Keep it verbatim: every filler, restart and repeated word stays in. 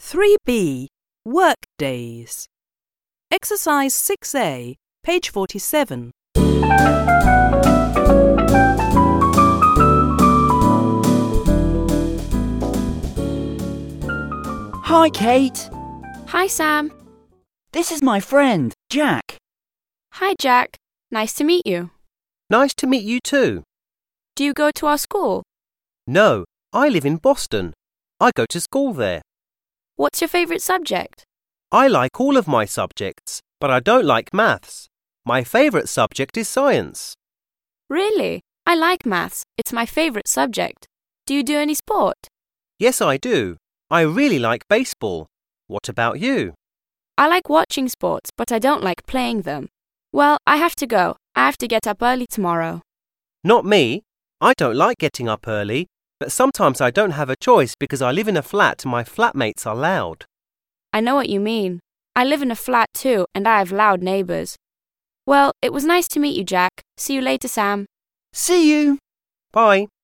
three B. Work days. Exercise six A, page forty-seven. Hi, Kate. Hi, Sam. This is my friend, Jack. Hi, Jack. Nice to meet you. Nice to meet you too. Do you go to our school? No, I live in Boston. I go to school there. What's your favourite subject? I like all of my subjects, but I don't like maths. My favourite subject is science. Really? I like maths. It's my favourite subject. Do you do any sport? Yes, I do. I really like baseball. What about you? I like watching sports, but I don't like playing them. Well, I have to go. I have to get up early tomorrow. Not me. I don't like getting up early, but sometimes I don't have a choice because I live in a flat and my flatmates are loud. I know what you mean. I live in a flat too, and I have loud neighbours. Well, it was nice to meet you, Jack. See you later, Sam. See you. Bye.